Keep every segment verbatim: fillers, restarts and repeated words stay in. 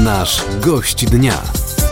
Nasz gość dnia.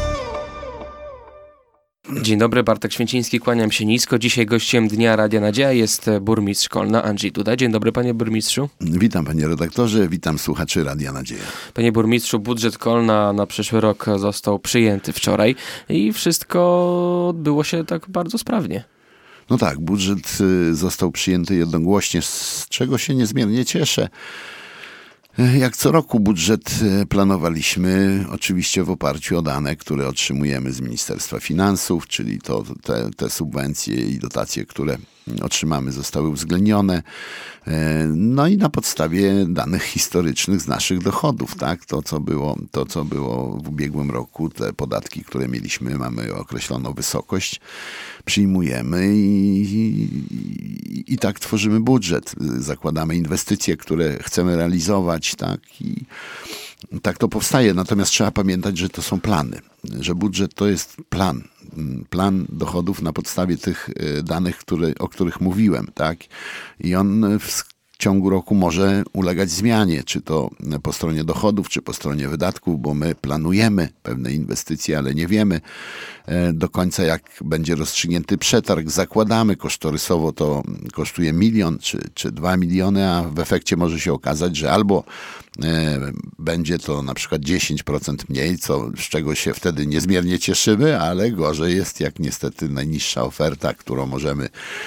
Dzień dobry, Bartek Święciński, kłaniam się nisko. Dzisiaj gościem Dnia Radia Nadzieja jest burmistrz Kolna, Andrzej Duda. Dzień dobry, panie burmistrzu. Witam, panie redaktorze, witam słuchaczy Radia Nadzieja. Panie burmistrzu, budżet Kolna na przyszły rok został przyjęty wczoraj i wszystko odbyło się tak bardzo sprawnie. No tak, budżet został przyjęty jednogłośnie, z czego się niezmiernie cieszę. Jak co roku budżet planowaliśmy oczywiście w oparciu o dane, które otrzymujemy z Ministerstwa Finansów, czyli to, te, te subwencje i dotacje, które otrzymamy, zostały uwzględnione. No i na podstawie danych historycznych z naszych dochodów, tak? To, co było, to, co było w ubiegłym roku, te podatki, które mieliśmy, mamy określoną wysokość, przyjmujemy i, i, i tak tworzymy budżet. Zakładamy inwestycje, które chcemy realizować, tak? I tak to powstaje. Natomiast trzeba pamiętać, że to są plany, że budżet to jest plan. Plan dochodów na podstawie tych danych, które, o których mówiłem, tak? I on w ciągu roku może ulegać zmianie, czy to po stronie dochodów, czy po stronie wydatków, bo my planujemy pewne inwestycje, ale nie wiemy do końca, jak będzie rozstrzygnięty przetarg. Zakładamy kosztorysowo, to kosztuje milion, czy, czy dwa miliony, a w efekcie może się okazać, że albo będzie to na przykład dziesięć procent mniej, co, z czego się wtedy niezmiernie cieszymy, ale gorzej jest, jak niestety najniższa oferta, którą możemy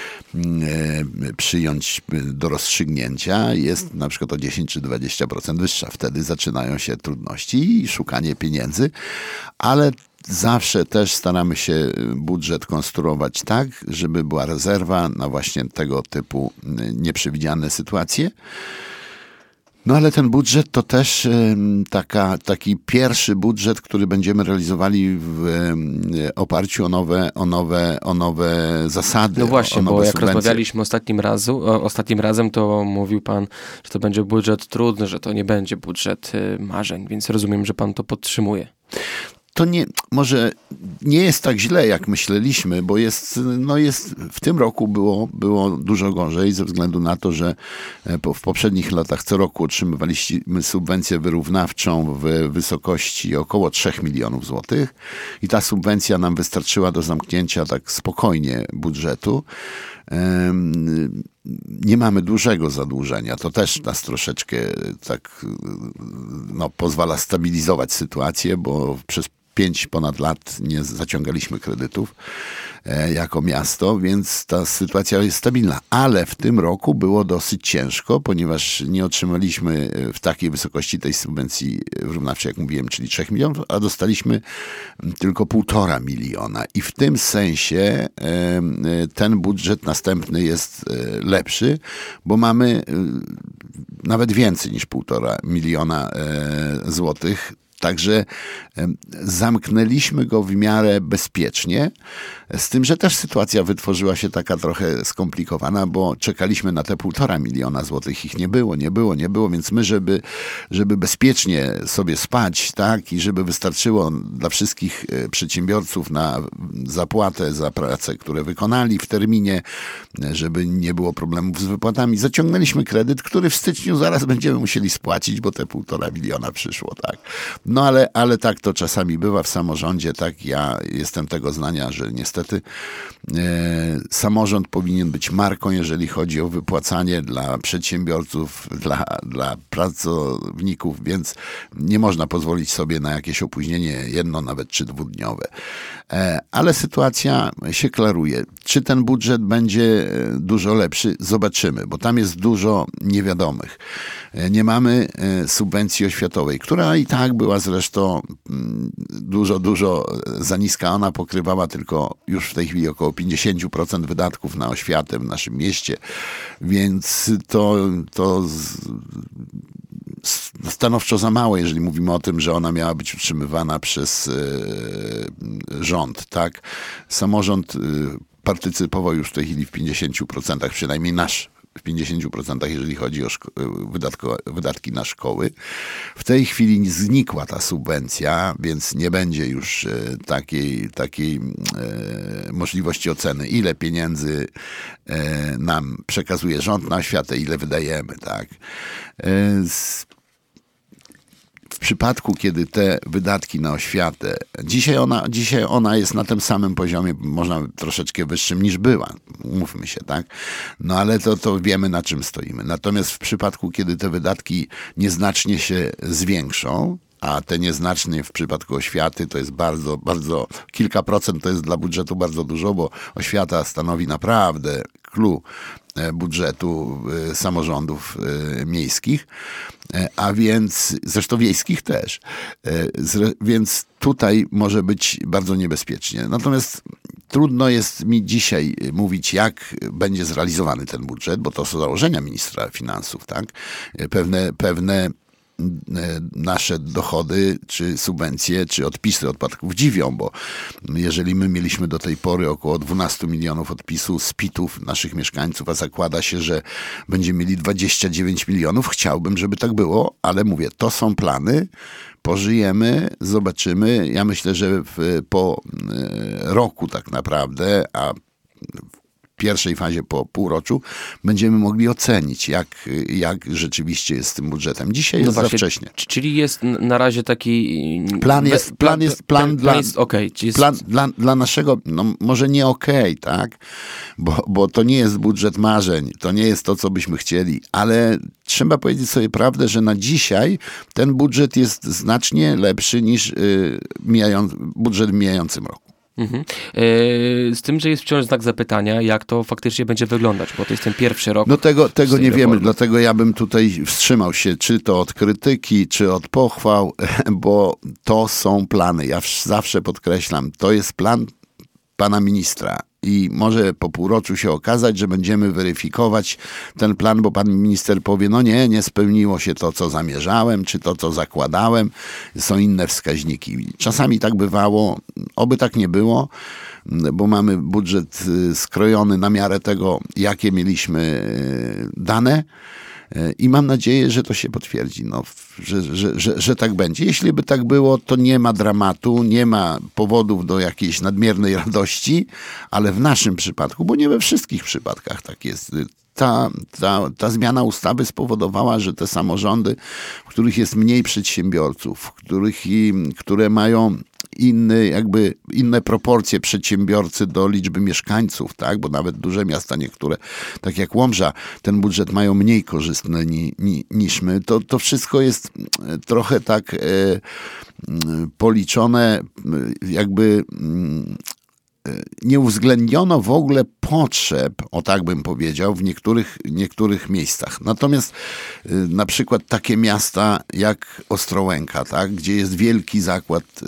przyjąć do rozstrzygnięcia, jest na przykład o dziesięć czy dwadzieścia procent wyższa. Wtedy zaczynają się trudności i szukanie pieniędzy, ale zawsze też staramy się budżet konstruować tak, żeby była rezerwa na właśnie tego typu nieprzewidziane sytuacje. No ale ten budżet to też taka, taki pierwszy budżet, który będziemy realizowali w oparciu o nowe, o nowe, o nowe zasady. No właśnie, o nowe bo jak subwencje. rozmawialiśmy ostatnim, razu, ostatnim razem, to mówił pan, że to będzie budżet trudny, że to nie będzie budżet marzeń, więc rozumiem, że pan to podtrzymuje. To nie, może nie jest tak źle, jak myśleliśmy, bo jest, no jest, w tym roku było, było dużo gorzej ze względu na to, że w poprzednich latach co roku otrzymywaliśmy subwencję wyrównawczą w wysokości około trzech milionów złotych i ta subwencja nam wystarczyła do zamknięcia tak spokojnie budżetu. Nie mamy dużego zadłużenia. To też nas troszeczkę tak no, pozwala stabilizować sytuację, bo przez pięć ponad lat nie zaciągaliśmy kredytów e, jako miasto, więc ta sytuacja jest stabilna. Ale w tym roku było dosyć ciężko, ponieważ nie otrzymaliśmy w takiej wysokości tej subwencji wyrównawczej, jak mówiłem, czyli trzech milionów, a dostaliśmy tylko półtora miliona. I w tym sensie e, ten budżet następny jest lepszy, bo mamy e, nawet więcej niż półtora miliona e, złotych. Także zamknęliśmy go w miarę bezpiecznie, z tym, że też sytuacja wytworzyła się taka trochę skomplikowana, bo czekaliśmy na te półtora miliona złotych, ich nie było, nie było, nie było, więc my, żeby, żeby bezpiecznie sobie spać, tak, i żeby wystarczyło dla wszystkich przedsiębiorców na zapłatę za pracę, które wykonali w terminie, żeby nie było problemów z wypłatami, zaciągnęliśmy kredyt, który w styczniu zaraz będziemy musieli spłacić, bo te półtora miliona przyszło, tak. No ale, ale tak to czasami bywa w samorządzie, tak, ja jestem tego zdania, że niestety e, samorząd powinien być marką, jeżeli chodzi o wypłacanie dla przedsiębiorców, dla, dla pracowników, więc nie można pozwolić sobie na jakieś opóźnienie jedno, nawet czy dwudniowe. E, ale sytuacja się klaruje. Czy ten budżet będzie dużo lepszy? Zobaczymy, bo tam jest dużo niewiadomych. E, nie mamy e, subwencji oświatowej, która i tak była zresztą dużo, dużo za niska. Ona pokrywała tylko już w tej chwili około pięćdziesiąt procent wydatków na oświatę w naszym mieście, więc to, to stanowczo za mało, jeżeli mówimy o tym, że ona miała być utrzymywana przez rząd, tak? Samorząd partycypował już w tej chwili w pięćdziesięciu procentach, przynajmniej nasz w pięćdziesięciu procentach, jeżeli chodzi o szko- wydatko- wydatki na szkoły. W tej chwili znikła ta subwencja, więc nie będzie już e, takiej, takiej e, możliwości oceny, ile pieniędzy e, nam przekazuje rząd na oświatę, ile wydajemy, tak. E, z, przypadku, kiedy te wydatki na oświatę, dzisiaj ona, dzisiaj ona jest na tym samym poziomie, można troszeczkę wyższym niż była, mówmy się, tak? No ale to, to wiemy, na czym stoimy. Natomiast w przypadku, kiedy te wydatki nieznacznie się zwiększą, a te nieznacznie w przypadku oświaty to jest bardzo, bardzo, kilka procent to jest dla budżetu bardzo dużo, bo oświata stanowi naprawdę clue budżetu samorządów miejskich, a więc, zresztą wiejskich też, więc tutaj może być bardzo niebezpiecznie. Natomiast trudno jest mi dzisiaj mówić, jak będzie zrealizowany ten budżet, bo to są założenia ministra finansów, tak? Pewne, pewne nasze dochody, czy subwencje, czy odpisy od podatków dziwią, bo jeżeli my mieliśmy do tej pory około dwanaście milionów odpisu z pitów naszych mieszkańców, a zakłada się, że będziemy mieli dwadzieścia dziewięć milionów, chciałbym, żeby tak było, ale mówię, to są plany, pożyjemy, zobaczymy. Ja myślę, że w, po roku tak naprawdę, a w pierwszej fazie po półroczu będziemy mogli ocenić, jak, jak rzeczywiście jest z tym budżetem. Dzisiaj jest no właśnie, za wcześnie. Czyli jest na razie taki... Plan jest, plan, plan jest, plan plan, dla, plan jest okay. jest... Plan dla, dla naszego, no może nie okej, okay, tak? Bo, bo to nie jest budżet marzeń, to nie jest to, co byśmy chcieli, ale trzeba powiedzieć sobie prawdę, że na dzisiaj ten budżet jest znacznie lepszy niż yy, mijają, budżet w mijającym roku. Mhm. Z tym, że jest wciąż znak zapytania, jak to faktycznie będzie wyglądać, bo to jest ten pierwszy rok. No tego, tego nie wiemy, dlatego ja bym tutaj wstrzymał się, czy to od krytyki, czy od pochwał, bo to są plany. Ja zawsze podkreślam, to jest plan pana ministra. I może po półroczu się okazać, że będziemy weryfikować ten plan, bo pan minister powie, no nie, nie spełniło się to, co zamierzałem, czy to, co zakładałem. Są inne wskaźniki. Czasami tak bywało, oby tak nie było, bo mamy budżet skrojony na miarę tego, jakie mieliśmy dane. I mam nadzieję, że to się potwierdzi, no, że, że, że, że tak będzie. Jeśli by tak było, to nie ma dramatu, nie ma powodów do jakiejś nadmiernej radości, ale w naszym przypadku, bo nie we wszystkich przypadkach tak jest, ta, ta, ta zmiana ustawy spowodowała, że te samorządy, w których jest mniej przedsiębiorców, w których, które mają inny, jakby inne proporcje przedsiębiorcy do liczby mieszkańców, tak? Bo nawet duże miasta niektóre, tak jak Łomża, ten budżet mają mniej korzystny ni, ni, niż my. To, to wszystko jest trochę tak e, policzone, jakby nie uwzględniono w ogóle potrzeb, o tak bym powiedział, w niektórych, niektórych miejscach. Natomiast y, na przykład takie miasta jak Ostrołęka, tak, gdzie jest wielki zakład y,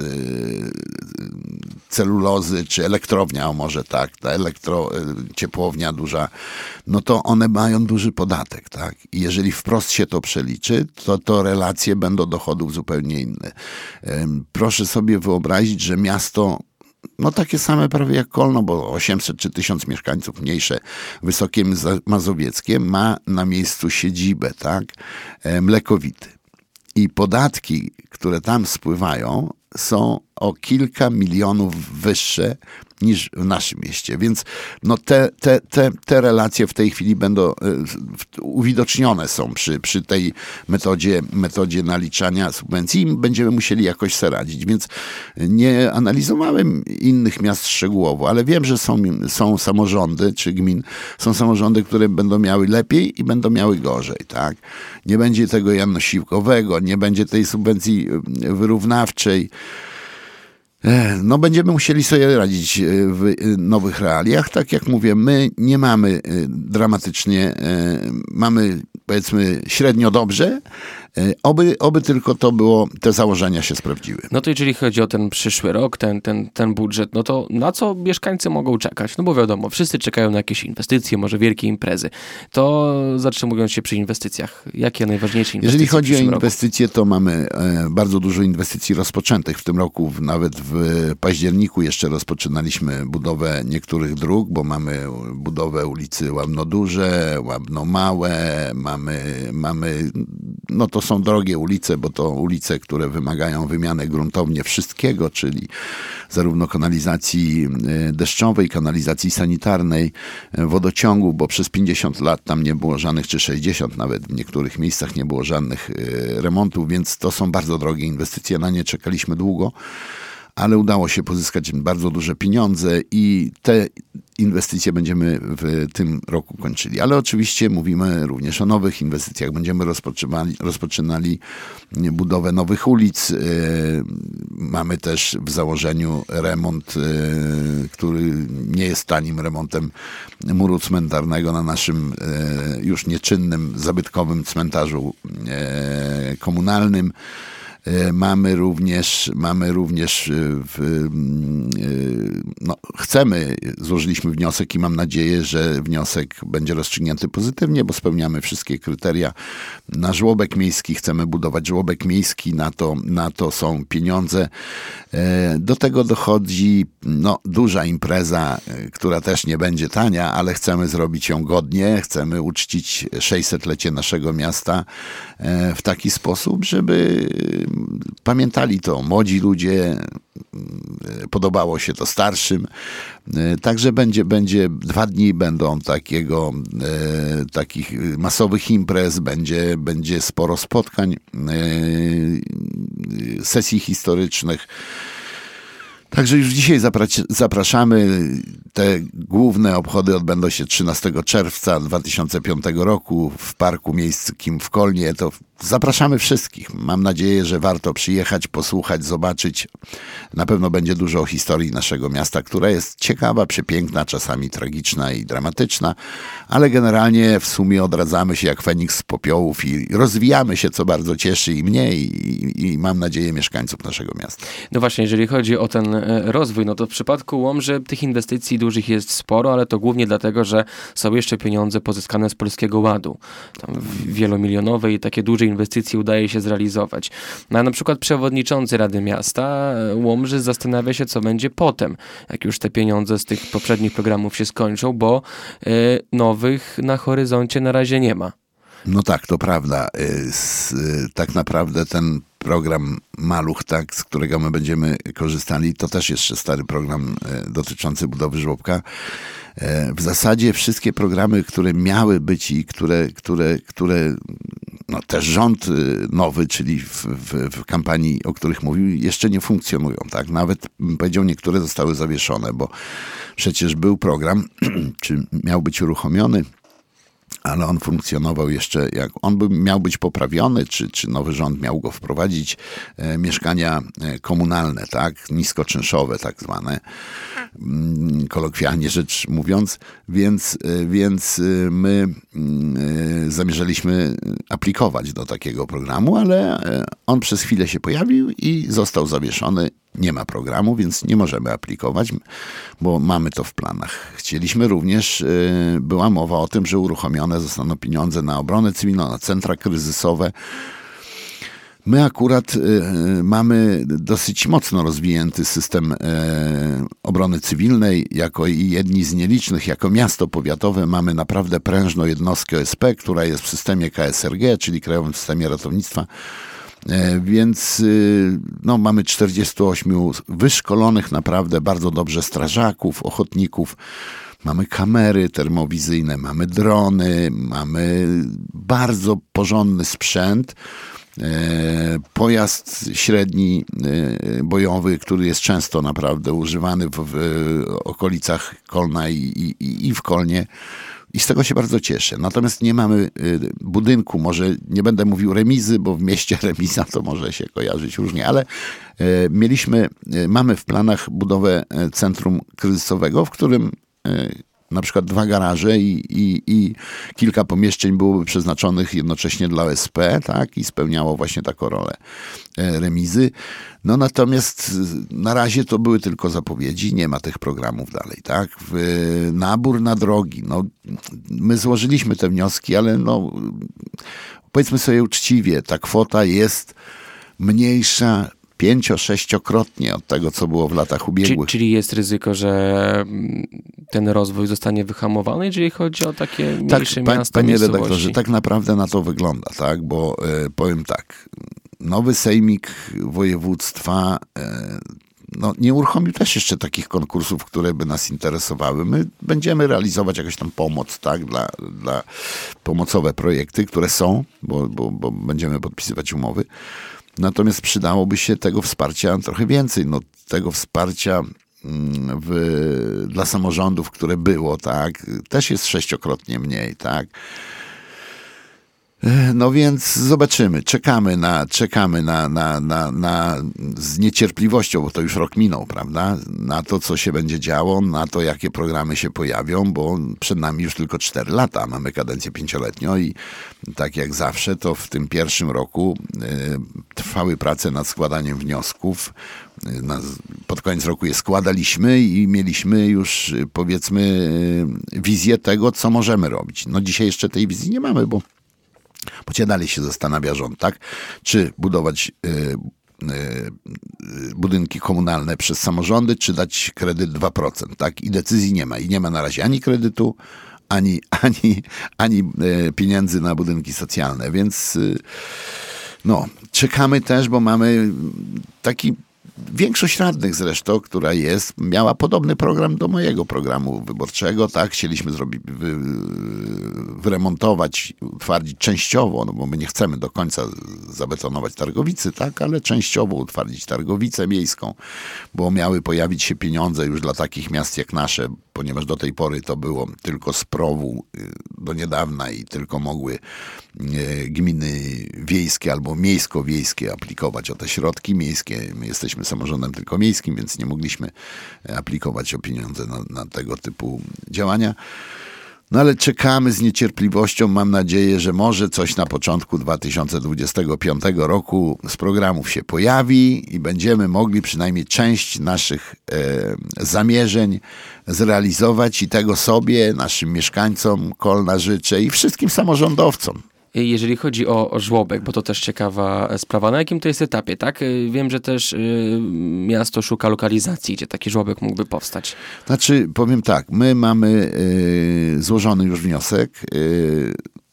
celulozy, czy elektrownia, o może tak, ta elektro, y, ciepłownia duża, no to one mają duży podatek, tak. I jeżeli wprost się to przeliczy, to, to relacje będą dochodów zupełnie inne. Y, proszę sobie wyobrazić, że miasto no takie same prawie jak Kolno, bo osiemset czy tysiąc mieszkańców, mniejsze, Wysokie Mazowieckie, ma na miejscu siedzibę, tak, Mlekowity. I podatki, które tam spływają, są o kilka milionów wyższe niż w naszym mieście. Więc no te, te, te, te relacje w tej chwili będą uwidocznione są przy, przy tej metodzie, metodzie naliczania subwencji i będziemy musieli jakoś sobie radzić. Więc nie analizowałem innych miast szczegółowo, ale wiem, że są, są samorządy czy gmin, są samorządy, które będą miały lepiej i będą miały gorzej. Tak? Nie będzie tego janosiłkowego, nie będzie tej subwencji wyrównawczej. No będziemy musieli sobie radzić w nowych realiach. Tak jak mówię, my nie mamy dramatycznie, mamy powiedzmy średnio dobrze, oby, oby tylko to było, te założenia się sprawdziły. No to jeżeli chodzi o ten przyszły rok, ten, ten, ten budżet, no to na co mieszkańcy mogą czekać? No bo wiadomo, wszyscy czekają na jakieś inwestycje, może wielkie imprezy. To zatrzymując się przy inwestycjach, jakie najważniejsze inwestycje? Jeżeli chodzi o inwestycje, to mamy bardzo dużo inwestycji rozpoczętych w tym roku, nawet w październiku jeszcze rozpoczynaliśmy budowę niektórych dróg, bo mamy budowę ulicy Łabno Duże, Łabno Małe, mamy, mamy no to są drogie ulice, bo to ulice, które wymagają wymiany gruntownie wszystkiego, czyli zarówno kanalizacji deszczowej, kanalizacji sanitarnej, wodociągu, bo przez pięćdziesiąt lat tam nie było żadnych, czy sześćdziesiąt nawet w niektórych miejscach nie było żadnych remontów, więc to są bardzo drogie inwestycje, na nie czekaliśmy długo, ale udało się pozyskać bardzo duże pieniądze i te inwestycje będziemy w tym roku kończyli. Ale oczywiście mówimy również o nowych inwestycjach. Będziemy rozpoczynali, rozpoczynali budowę nowych ulic. Mamy też w założeniu remont, który nie jest tanim remontem muru cmentarnego na naszym już nieczynnym, zabytkowym cmentarzu komunalnym. Mamy również, mamy również w, no, chcemy, złożyliśmy wniosek i mam nadzieję, że wniosek będzie rozstrzygnięty pozytywnie, bo spełniamy wszystkie kryteria na żłobek miejski. Chcemy budować żłobek miejski, na to, na to są pieniądze. Do tego dochodzi no, duża impreza, która też nie będzie tania, ale chcemy zrobić ją godnie. Chcemy uczcić sześćsetlecie naszego miasta w taki sposób, żeby pamiętali to młodzi ludzie, podobało się to starszym. Także będzie, będzie dwa dni będą takiego, e, takich masowych imprez, będzie, będzie sporo spotkań, e, sesji historycznych. Także już dzisiaj zapraszamy. Te główne obchody odbędą się trzynastego czerwca dwa tysiące piątego roku w Parku Miejskim w Kolnie. To zapraszamy wszystkich. Mam nadzieję, że warto przyjechać, posłuchać, zobaczyć. Na pewno będzie dużo o historii naszego miasta, która jest ciekawa, przepiękna, czasami tragiczna i dramatyczna, ale generalnie w sumie odradzamy się jak Feniks z popiołów i rozwijamy się, co bardzo cieszy i mnie i, i mam nadzieję mieszkańców naszego miasta. No właśnie, jeżeli chodzi o ten rozwój, no to w przypadku Łomży tych inwestycji dużych jest sporo, ale to głównie dlatego, że są jeszcze pieniądze pozyskane z Polskiego Ładu. Tam wielomilionowe i takie duże inwestycje udaje się zrealizować. No, a na przykład przewodniczący Rady Miasta Łomży zastanawia się, co będzie potem, jak już te pieniądze z tych poprzednich programów się skończą, bo y, nowych na horyzoncie na razie nie ma. No tak, to prawda. Z, tak naprawdę ten program Maluch, tak, z którego my będziemy korzystali, to też jeszcze stary program dotyczący budowy żłobka. W zasadzie wszystkie programy, które miały być i które, które, które no, też rząd nowy, czyli w, w, w kampanii, o których mówił, jeszcze nie funkcjonują. Tak? Nawet, bym powiedział, niektóre zostały zawieszone, bo przecież był program, czy miał być uruchomiony, ale on funkcjonował jeszcze, jak on by miał być poprawiony, czy, czy nowy rząd miał go wprowadzić, e, mieszkania komunalne, tak, niskoczynszowe tak zwane, mm, kolokwialnie rzecz mówiąc, więc, e, więc my e, zamierzaliśmy aplikować do takiego programu, ale e, on przez chwilę się pojawił i został zawieszony. Nie ma programu, więc nie możemy aplikować, bo mamy to w planach. Chcieliśmy również, y, była mowa o tym, że uruchomione zostaną pieniądze na obronę cywilną, na centra kryzysowe. My akurat y, mamy dosyć mocno rozwinięty system y, obrony cywilnej, jako i jedni z nielicznych, jako miasto powiatowe mamy naprawdę prężną jednostkę O S P, która jest w systemie K S R G, czyli Krajowym Systemie Ratownictwa. Więc no, mamy czterdziestu ośmiu wyszkolonych naprawdę bardzo dobrze strażaków, ochotników. Mamy kamery termowizyjne, mamy drony, mamy bardzo porządny sprzęt. Pojazd średni bojowy, który jest często naprawdę używany w, w okolicach Kolna i, i, i w Kolnie. I z tego się bardzo cieszę. Natomiast nie mamy budynku, może nie będę mówił remizy, bo w mieście remiza to może się kojarzyć różnie, ale mieliśmy, mamy w planach budowę centrum kryzysowego, w którym na przykład dwa garaże i, i, i kilka pomieszczeń byłoby przeznaczonych jednocześnie dla O S P, tak, i spełniało właśnie taką rolę remizy. No natomiast na razie to były tylko zapowiedzi, nie ma tych programów dalej, tak. W, nabór na drogi, no my złożyliśmy te wnioski, ale no powiedzmy sobie uczciwie, ta kwota jest mniejsza pięcio, sześciokrotnie od tego, co było w latach ubiegłych. Czyli jest ryzyko, że ten rozwój zostanie wyhamowany, jeżeli chodzi o takie mniejsze tak, miasta, panie miejscowości? redaktorze, tak naprawdę na to wygląda, tak? Bo e, powiem tak, nowy sejmik województwa e, no, nie uruchomił też jeszcze takich konkursów, które by nas interesowały. My będziemy realizować jakąś tam pomoc, tak, dla, dla pomocowe projekty, które są, bo, bo, bo będziemy podpisywać umowy. Natomiast przydałoby się tego wsparcia trochę więcej. No, tego wsparcia w, dla samorządów, które było, tak, też jest sześciokrotnie mniej, tak. No więc zobaczymy, czekamy na, czekamy na, na, na, na z niecierpliwością, bo to już rok minął, prawda, na to, co się będzie działo, na to, jakie programy się pojawią, bo przed nami już tylko cztery lata, mamy kadencję pięcioletnią i tak jak zawsze, to w tym pierwszym roku y, trwały prace nad składaniem wniosków. Na, pod koniec roku je składaliśmy i mieliśmy już, powiedzmy, y, wizję tego, co możemy robić. No dzisiaj jeszcze tej wizji nie mamy, bo Bo cię dalej się zastanawia rząd, tak? Czy budować y, y, budynki komunalne przez samorządy, czy dać kredyt dwa procent, tak? I decyzji nie ma. I nie ma na razie ani kredytu, ani, ani, ani y, pieniędzy na budynki socjalne. Więc y, no, czekamy też, bo mamy taki... Większość radnych zresztą, która jest, miała podobny program do mojego programu wyborczego, tak? Chcieliśmy zrobić, wy, wyremontować, utwardzić częściowo, no bo my nie chcemy do końca zabetonować Targowicy, tak? Ale częściowo utwardzić Targowicę miejską, bo miały pojawić się pieniądze już dla takich miast jak nasze, ponieważ do tej pory to było tylko z prowu do niedawna i tylko mogły gminy wiejskie albo miejsko-wiejskie aplikować o te środki miejskie. My jesteśmy samorządem tylko miejskim, więc nie mogliśmy aplikować o pieniądze na, na tego typu działania. No ale czekamy z niecierpliwością. Mam nadzieję, że może coś na początku dwa tysiące dwudziestego piątego roku z programów się pojawi i będziemy mogli przynajmniej część naszych e, zamierzeń zrealizować i tego sobie, naszym mieszkańcom Kolna życzę i wszystkim samorządowcom. Jeżeli chodzi o, o żłobek, bo to też ciekawa sprawa, na jakim to jest etapie, tak? Wiem, że też y, miasto szuka lokalizacji, gdzie taki żłobek mógłby powstać. Znaczy, powiem tak, my mamy y, złożony już wniosek. Y,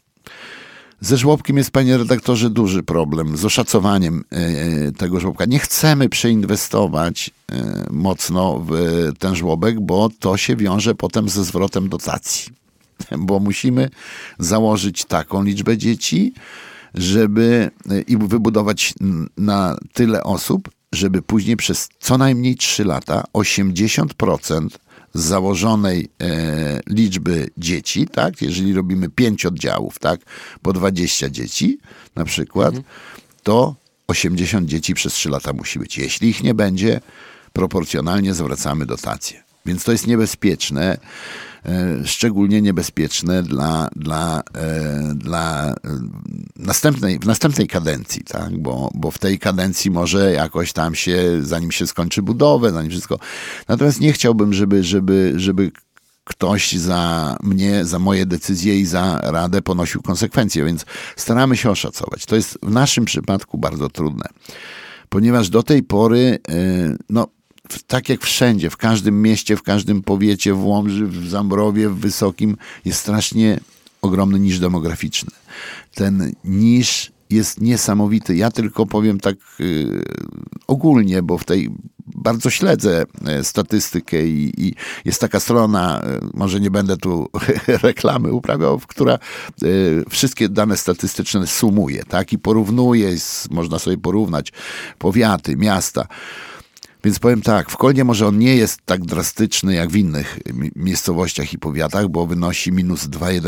ze żłobkiem jest, panie redaktorze, duży problem z oszacowaniem y, tego żłobka. Nie chcemy przeinwestować y, mocno w ten żłobek, bo to się wiąże potem ze zwrotem dotacji. Bo musimy założyć taką liczbę dzieci, żeby i wybudować na tyle osób, żeby później przez co najmniej trzy lata osiemdziesiąt procent z założonej e, liczby dzieci, tak, jeżeli robimy pięć oddziałów, tak, po dwadzieścia dzieci na przykład, mhm. to osiemdziesiąt dzieci przez trzy lata musi być. Jeśli ich nie będzie, proporcjonalnie zwracamy dotacje. Więc to jest niebezpieczne. Szczególnie niebezpieczne dla, dla, dla następnej, w następnej kadencji, tak? bo, bo w tej kadencji może jakoś tam się, zanim się skończy budowę, zanim wszystko. Natomiast nie chciałbym, żeby, żeby, żeby ktoś za mnie, za moje decyzje i za radę ponosił konsekwencje, więc staramy się oszacować. To jest w naszym przypadku bardzo trudne, ponieważ do tej pory, no, tak jak wszędzie, w każdym mieście, w każdym powiecie, w Łomży, w Zambrowie, w Wysokim, jest strasznie ogromny niż demograficzny. Ten niż jest niesamowity. Ja tylko powiem tak yy, ogólnie, bo w tej bardzo śledzę statystykę i, i jest taka strona, może nie będę tu reklamy uprawiał, która y, wszystkie dane statystyczne sumuje, tak, i porównuje, jest, można sobie porównać powiaty, miasta. Więc powiem tak, w Kolnie może on nie jest tak drastyczny jak w innych miejscowościach i powiatach, bo wynosi minus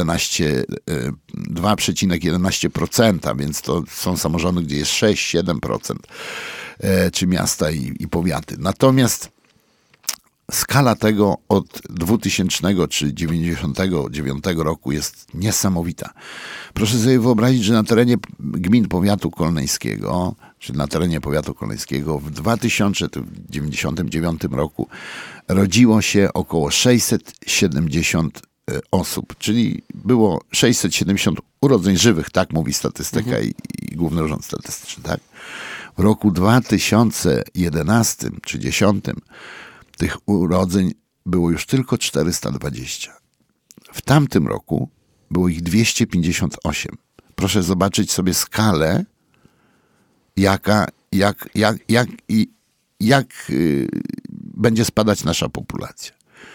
dwa przecinek jedenaście procent, więc to są samorządy, gdzie jest sześć siedem procent, czy miasta i, i powiaty. Natomiast skala tego od dwutysięcznego czy dziewięćdziesiątego dziewiątego roku jest niesamowita. Proszę sobie wyobrazić, że na terenie gmin powiatu kolneńskiego, czy na terenie powiatu kolneńskiego w dwa tysiące dziewięćdziesiątym dziewiątym roku rodziło się około sześćset siedemdziesiąt osób, czyli było sześćset siedemdziesiąt urodzeń żywych, tak mówi statystyka mhm. i, i Główny Urząd Statystyczny, tak? W roku dwa tysiące jedenastym czy dwa tysiące dziesiątym tych urodzeń było już tylko czterysta dwadzieścia. W tamtym roku było ich dwieście pięćdziesiąt osiem. Proszę zobaczyć sobie skalę, jaka, jak, jak, jak, jak, jak yy, będzie spadać nasza populacja.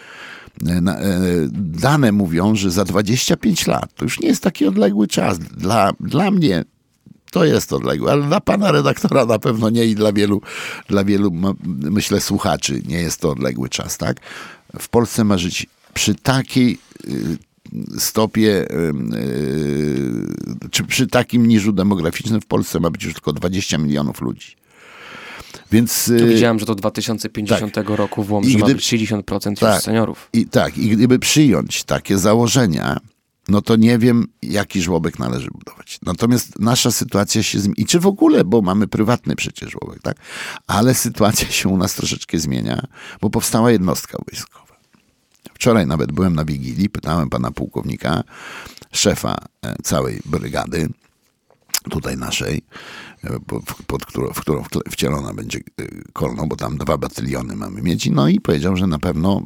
Dane mówią, że za dwadzieścia pięć lat, to już nie jest taki odległy czas. Dla, dla mnie to jest odległy, ale dla pana redaktora na pewno nie i dla wielu, dla wielu, myślę, słuchaczy nie jest to odległy czas, tak? W Polsce ma żyć przy takiej stopie, czy przy takim niżu demograficznym w Polsce ma być już tylko dwadzieścia milionów ludzi. Więc, tu widziałem, że do dwa tysiące pięćdziesiątego tak. roku w Łomży ma być sześćdziesiąt procent tak, już seniorów. I tak, i gdyby przyjąć takie założenia, no to nie wiem, jaki żłobek należy budować. Natomiast nasza sytuacja się zmienia. I czy w ogóle, bo mamy prywatny przecież żłobek, tak? Ale sytuacja się u nas troszeczkę zmienia, bo powstała jednostka wojskowa. Wczoraj nawet byłem na Wigilii, pytałem pana pułkownika, szefa całej brygady, tutaj naszej, pod, pod którą, w którą wcielona będzie Kolno, bo tam dwa batyliony mamy mieć. No i powiedział, że na pewno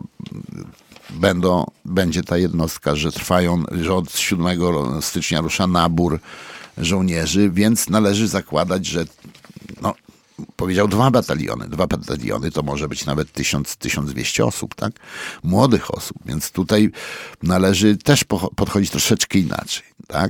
będą, będzie ta jednostka, że trwają, że od siódmego stycznia rusza nabór żołnierzy, więc należy zakładać, że no, powiedział dwa bataliony. Dwa bataliony to może być nawet tysiąc, tysiąc dwieście osób, tak? Młodych osób, więc tutaj należy też podchodzić troszeczkę inaczej, tak?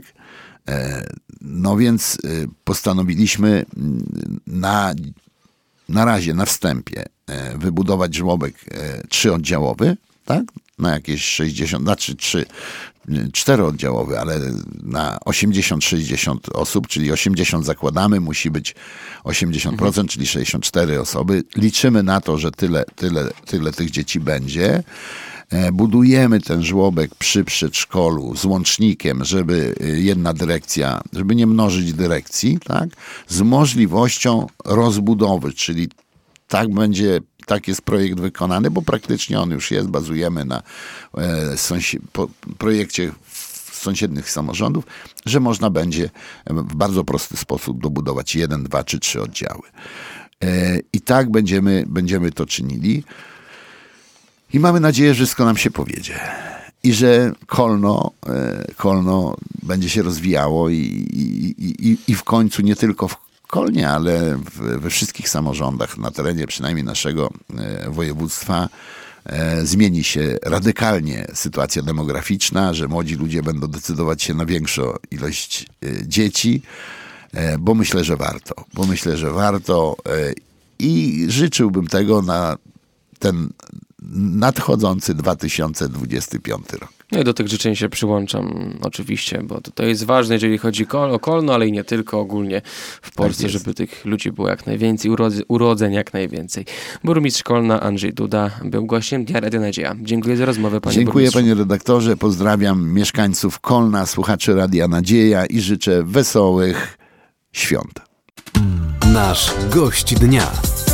No więc postanowiliśmy na, na razie, na wstępie wybudować żłobek trzyoddziałowy, tak? Na jakieś sześćdziesiąt, znaczy trzy, czterooddziałowy, ale na osiemdziesiąt sześćdziesiąt osób, czyli osiemdziesiąt zakładamy, musi być osiemdziesiąt procent, mhm. czyli sześćdziesiąt cztery osoby. Liczymy na to, że tyle, tyle, tyle tych dzieci będzie. Budujemy ten żłobek przy przedszkolu z łącznikiem, żeby jedna dyrekcja, żeby nie mnożyć dyrekcji, tak? Z możliwością rozbudowy, czyli tak będzie, tak jest projekt wykonany, bo praktycznie on już jest, bazujemy na e, sąsi- po, projekcie sąsiednich samorządów, że można będzie w bardzo prosty sposób dobudować jeden, dwa czy trzy oddziały. E, I tak będziemy, będziemy to czynili. I mamy nadzieję, że wszystko nam się powiedzie. I że Kolno, Kolno będzie się rozwijało i, i, i, i w końcu nie tylko w Kolnie, ale w, we wszystkich samorządach na terenie przynajmniej naszego województwa zmieni się radykalnie sytuacja demograficzna, że młodzi ludzie będą decydować się na większą ilość dzieci, bo myślę, że warto. Bo myślę, że warto i życzyłbym tego na ten nadchodzący dwa tysiące dwudziesty piąty rok. No i do tych życzeń się przyłączam oczywiście, bo to, to jest ważne, jeżeli chodzi o Kolno, ale i nie tylko, ogólnie w Polsce, tak żeby tych ludzi było jak najwięcej, urodze, urodzeń jak najwięcej. Burmistrz Kolna Andrzej Duda był gościem Dnia Radia Nadzieja. Dziękuję za rozmowę, panie Dziękuję, burmistrzu. panie redaktorze, pozdrawiam mieszkańców Kolna, słuchaczy Radia Nadzieja i życzę wesołych świąt. Nasz gość dnia.